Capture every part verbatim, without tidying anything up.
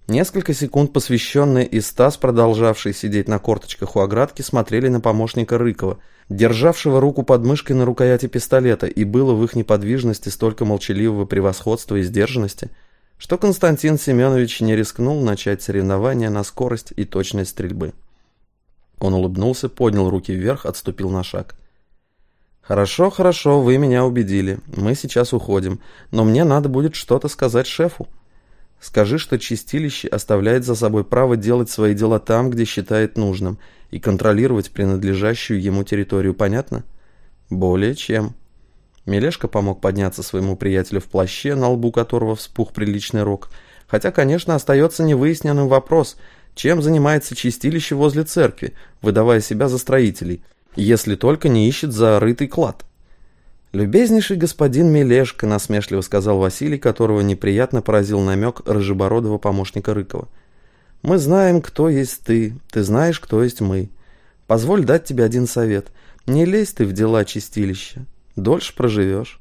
Несколько секунд посвященные и Стас, продолжавший сидеть на корточках у оградки, смотрели на помощника Рыкова, державшего руку под мышкой на рукояти пистолета, и было в их неподвижности столько молчаливого превосходства и сдержанности, что Константин Семенович не рискнул начать соревнования на скорость и точность стрельбы. Он улыбнулся, поднял руки вверх, отступил на шаг. «Хорошо, хорошо, вы меня убедили. Мы сейчас уходим, но мне надо будет что-то сказать шефу. Скажи, что чистилище оставляет за собой право делать свои дела там, где считает нужным, и контролировать принадлежащую ему территорию, понятно?» «Более чем». Мелешка помог подняться своему приятелю в плаще, на лбу которого вспух приличный рог, хотя, конечно, остается невыясненным вопрос, чем занимается чистилище возле церкви, выдавая себя за строителей, если только не ищет зарытый клад. «Любезнейший господин Мелешка», — насмешливо сказал Василий, которого неприятно поразил намек рыжебородого помощника Рыкова. «Мы знаем, кто есть ты, ты знаешь, кто есть мы. Позволь дать тебе один совет. Не лезь ты в дела чистилища, дольше проживешь.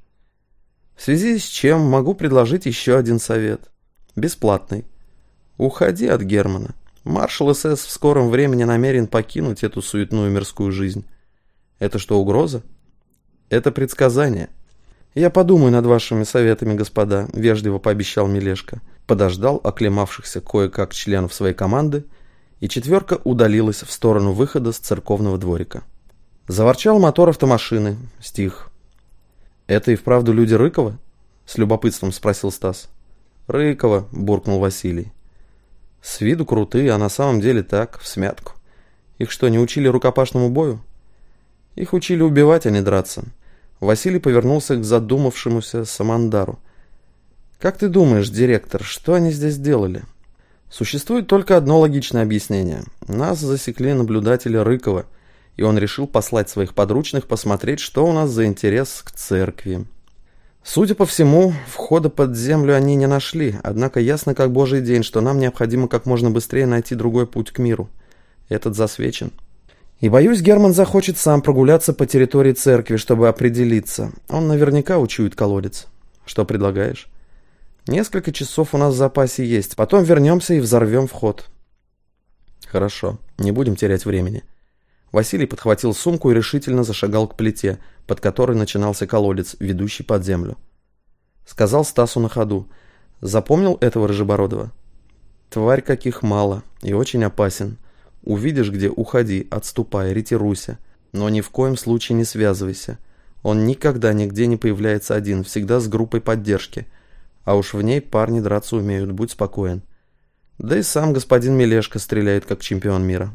В связи с чем могу предложить еще один совет. Бесплатный. Уходи от Германа. Маршал СС в скором времени намерен покинуть эту суетную мирскую жизнь. Это что, угроза? Это предсказание. Я подумаю над вашими советами, господа», — вежливо пообещал Мелешка. Подождал оклемавшихся кое-как членов своей команды, и четверка удалилась в сторону выхода с церковного дворика. Заворчал мотор автомашины, стих. «Это и вправду люди Рыкова?» — с любопытством спросил Стас. «Рыкова», — буркнул Василий. «С виду крутые, а на самом деле так, всмятку. Их что, не учили рукопашному бою?» «Их учили убивать, а не драться». Василий повернулся к задумавшемуся Самандару. «Как ты думаешь, директор, что они здесь делали?» «Существует только одно логичное объяснение. Нас засекли наблюдатели Рыкова, и он решил послать своих подручных посмотреть, что у нас за интерес к церкви. Судя по всему, входа под землю они не нашли, однако ясно как божий день, что нам необходимо как можно быстрее найти другой путь к миру. Этот засвечен. И боюсь, Герман захочет сам прогуляться по территории церкви, чтобы определиться. Он наверняка учует колодец. Что предлагаешь? Несколько часов у нас в запасе есть, потом вернемся и взорвем вход». «Хорошо, не будем терять времени». Василий подхватил сумку и решительно зашагал к плите, под которой начинался колодец, ведущий под землю. Сказал Стасу на ходу: «Запомнил этого Рыжебородова? Тварь каких мало и очень опасен. Увидишь где, уходи, отступай, ретируйся, но ни в коем случае не связывайся. Он никогда нигде не появляется один, всегда с группой поддержки. А уж в ней парни драться умеют, будь спокоен. Да и сам господин Мелешка стреляет как чемпион мира».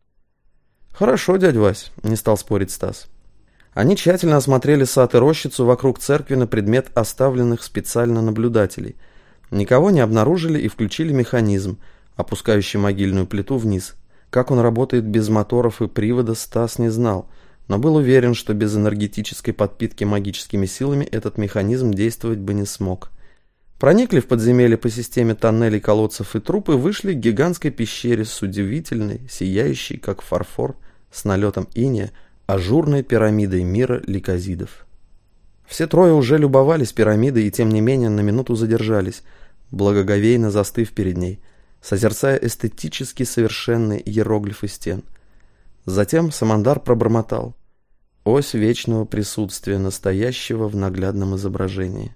«Хорошо, дядь Вась», — не стал спорить Стас. Они тщательно осмотрели сад и рощицу вокруг церкви на предмет оставленных специально наблюдателей. Никого не обнаружили и включили механизм, опускающий могильную плиту вниз. Как он работает без моторов и привода, Стас не знал, но был уверен, что без энергетической подпитки магическими силами этот механизм действовать бы не смог. Проникли в подземелье по системе тоннелей, колодцев и труб и вышли к гигантской пещере с удивительной, сияющей, как фарфор, с налетом иния, ажурной пирамидой мира ликозидов. Все трое уже любовались пирамидой и тем не менее на минуту задержались, благоговейно застыв перед ней, созерцая эстетически совершенные иероглифы стен. Затем Самандар пробормотал: «Ось вечного присутствия настоящего в наглядном изображении»,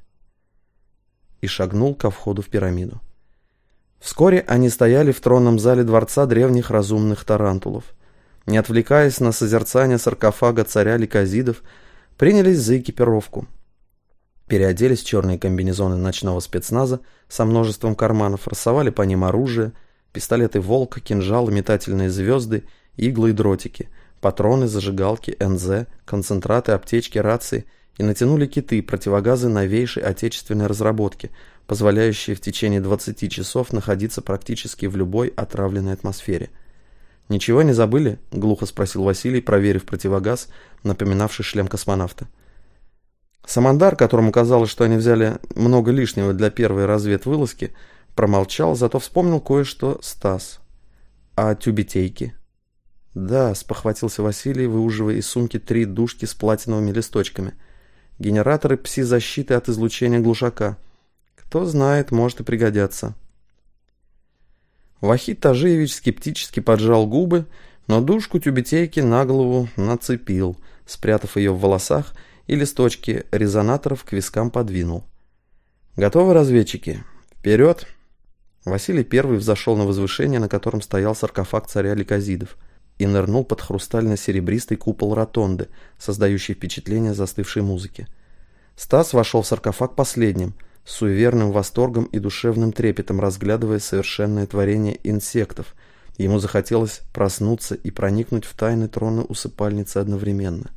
и шагнул ко входу в пирамиду. Вскоре они стояли в тронном зале дворца древних разумных тарантулов. Не отвлекаясь на созерцание саркофага царя ликозидов, принялись за экипировку. Переоделись в черные комбинезоны ночного спецназа со множеством карманов, рассовали по ним оружие, пистолеты «Волк», кинжалы, метательные звезды, иглы и дротики, патроны, зажигалки, эн зэ, концентраты, аптечки, рации и натянули киты, противогазы новейшей отечественной разработки, позволяющие в течение двадцати часов находиться практически в любой отравленной атмосфере. «Ничего не забыли?» — глухо спросил Василий, проверив противогаз, напоминавший шлем космонавта. Самандар, которому казалось, что они взяли много лишнего для первой разведвылазки, промолчал, зато вспомнил кое-что Стас. «А тюбетейки?» «Да», — спохватился Василий, выуживая из сумки три дужки с платиновыми листочками. «Генераторы пси-защиты от излучения глушака. Кто знает, может и пригодятся». Вахид Тажиевич скептически поджал губы, но дужку тюбетейки на голову нацепил, спрятав ее в волосах, и листочки резонаторов к вискам подвинул. «Готовы, разведчики? Вперед!» Василий Первый взошел на возвышение, на котором стоял саркофаг царя Ликозидов, и нырнул под хрустально-серебристый купол ротонды, создающий впечатление застывшей музыки. Стас вошел в саркофаг последним, с суеверным восторгом и душевным трепетом разглядывая совершенное творение инсектов. Ему захотелось проснуться и проникнуть в тайны трона усыпальницы одновременно.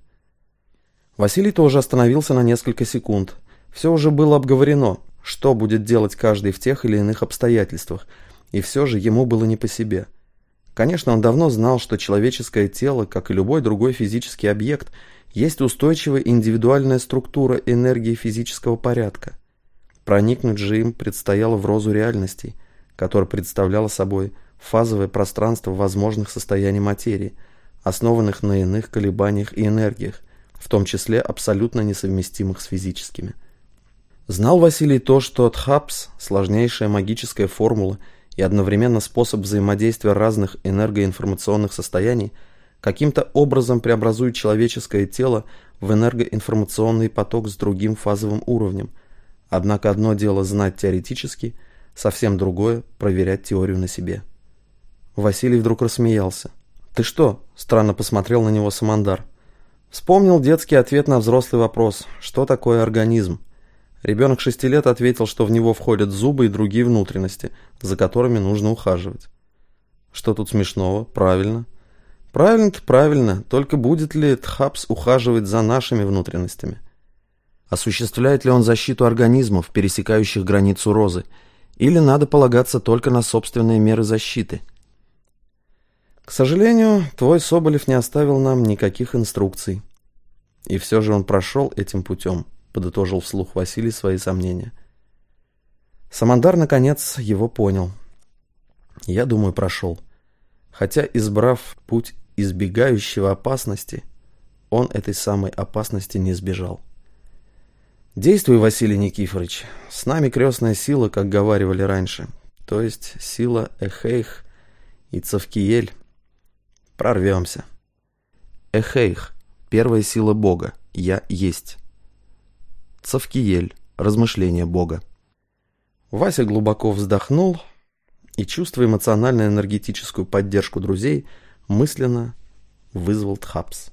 Василий тоже остановился на несколько секунд. Все уже было обговорено, что будет делать каждый в тех или иных обстоятельствах, и все же ему было не по себе. Конечно, он давно знал, что человеческое тело, как и любой другой физический объект, есть устойчивая индивидуальная структура энергии физического порядка. Проникнуть же им предстояло в розу реальностей, которая представляла собой фазовое пространство возможных состояний материи, основанных на иных колебаниях и энергиях, в том числе абсолютно несовместимых с физическими. Знал Василий то, что Тхапс – сложнейшая магическая формула и одновременно способ взаимодействия разных энергоинформационных состояний, каким-то образом преобразует человеческое тело в энергоинформационный поток с другим фазовым уровнем. Однако одно дело знать теоретически, совсем другое – проверять теорию на себе. Василий вдруг рассмеялся. «Ты что?» – странно посмотрел на него Самандар. Вспомнил детский ответ на взрослый вопрос: что такое организм? Ребенок шести лет ответил, что в него входят зубы и другие внутренности, за которыми нужно ухаживать. Что тут смешного? Правильно. Правильно-то правильно, только будет ли Тхапс ухаживать за нашими внутренностями? Осуществляет ли он защиту организмов, пересекающих границу розы, или надо полагаться только на собственные меры защиты? К сожалению, твой Соболев не оставил нам никаких инструкций. И все же он прошел этим путем, подытожил вслух Василий свои сомнения. Самандар, наконец, его понял. Я думаю, прошел. Хотя, избрав путь избегающего опасности, он этой самой опасности не избежал. Действуй, Василий Никифорович. С нами крестная сила, как говаривали раньше, то есть сила Эхейх и Цавкиель. Прорвемся. Эхейх – первая сила Бога, я есть. Цавкиель – размышление Бога. Вася глубоко вздохнул и, чувствуя эмоционально-энергетическую поддержку друзей, мысленно вызвал Тхапс.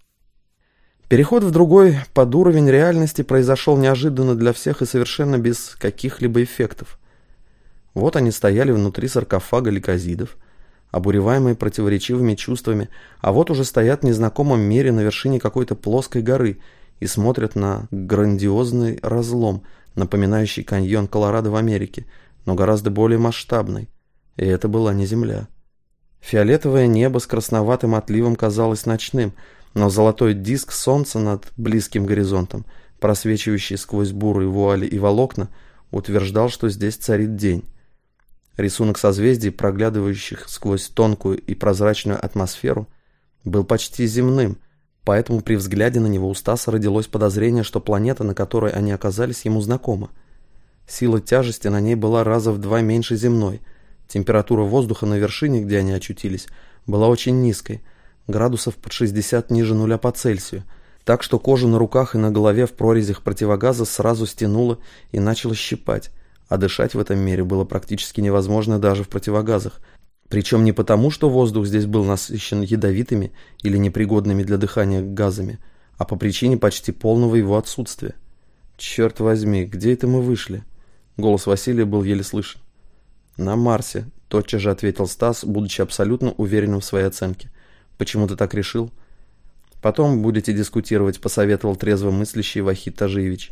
Переход в другой подуровень реальности произошел неожиданно для всех и совершенно без каких-либо эффектов. Вот они стояли внутри саркофага Ликозидов, обуреваемые противоречивыми чувствами, а вот уже стоят в незнакомом мире на вершине какой-то плоской горы и смотрят на грандиозный разлом, напоминающий каньон Колорадо в Америке, но гораздо более масштабный. И это была не Земля. Фиолетовое небо с красноватым отливом казалось ночным, но золотой диск солнца над близким горизонтом, просвечивающий сквозь бурые вуали и волокна, утверждал, что здесь царит день. Рисунок созвездий, проглядывающих сквозь тонкую и прозрачную атмосферу, был почти земным, поэтому при взгляде на него у Стаса родилось подозрение, что планета, на которой они оказались, ему знакома. Сила тяжести на ней была раза в два меньше земной. Температура воздуха на вершине, где они очутились, была очень низкой, градусов под шестьдесят ниже нуля по Цельсию, так что кожу на руках и на голове в прорезях противогаза сразу стянуло и начало щипать, а дышать в этом мире было практически невозможно даже в противогазах, причем не потому, что воздух здесь был насыщен ядовитыми или непригодными для дыхания газами, а по причине почти полного его отсутствия. «Черт возьми, где это мы вышли?» Голос Василия был еле слышен. «На Марсе», — тотчас же ответил Стас, будучи абсолютно уверенным в своей оценке. «Почему ты так решил?» «Потом будете дискутировать», — посоветовал трезвомыслящий Вахид Тажиевич.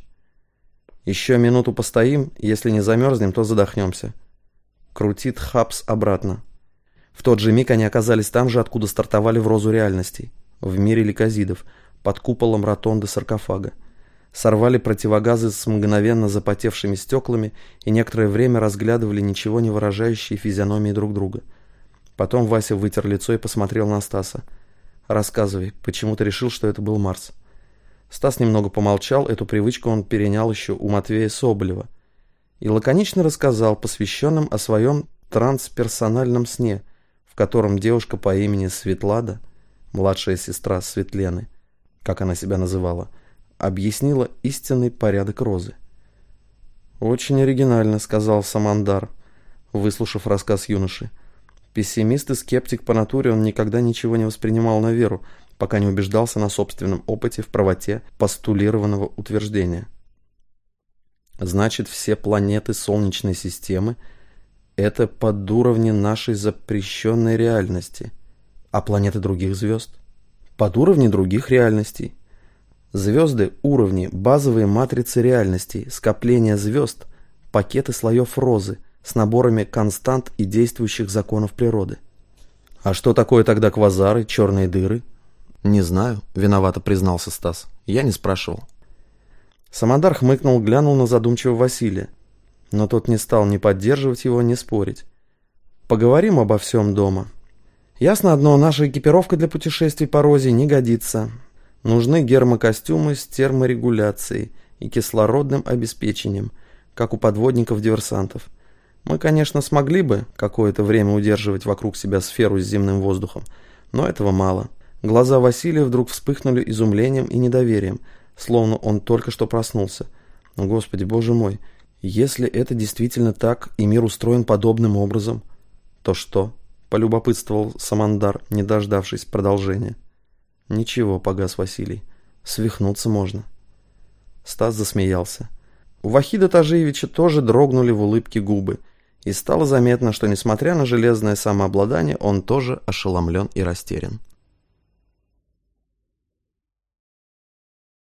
«Еще минуту постоим, если не замерзнем, то задохнемся». Крутит Тхапс обратно. В тот же миг они оказались там же, откуда стартовали в розу реальностей, в мире Ликозидов, под куполом ротонды саркофага. Сорвали противогазы с мгновенно запотевшими стеклами и некоторое время разглядывали ничего не выражающие физиономии друг друга. Потом Вася вытер лицо и посмотрел на Стаса. «Рассказывай, почему ты решил, что это был Марс?» Стас немного помолчал, эту привычку он перенял еще у Матвея Соболева, и лаконично рассказал посвященным о своем трансперсональном сне, в котором девушка по имени Светлана, младшая сестра Светлены, как она себя называла, объяснила истинный порядок розы. «Очень оригинально», — сказал Самандар, выслушав рассказ юноши. Пессимист и скептик по натуре, он никогда ничего не воспринимал на веру, пока не убеждался на собственном опыте в правоте постулированного утверждения. Значит, все планеты Солнечной системы — это подуровни нашей запрещенной реальности, а планеты других звезд — подуровни других реальностей. Звезды — уровни, базовые матрицы реальностей, скопления звезд, пакеты слоев розы с наборами констант и действующих законов природы. А что такое тогда квазары, черные дыры? Не знаю, виновато признался Стас. Я не спрашивал. Самандар хмыкнул, глянул на задумчивого Василия, но тот не стал ни поддерживать его, ни спорить. Поговорим обо всем дома. Ясно одно, наша экипировка для путешествий по розе не годится. Нужны гермокостюмы с терморегуляцией и кислородным обеспечением, как у подводников-диверсантов. Мы, конечно, смогли бы какое-то время удерживать вокруг себя сферу с земным воздухом, но этого мало. Глаза Василия вдруг вспыхнули изумлением и недоверием, словно он только что проснулся. Господи, боже мой, если это действительно так, и мир устроен подобным образом, то что? Полюбопытствовал Самандар, не дождавшись продолжения. Ничего, погас Василий, свихнуться можно. Стас засмеялся. У Вахида Тажиевича тоже дрогнули в улыбке губы, и стало заметно, что, несмотря на железное самообладание, он тоже ошеломлен и растерян.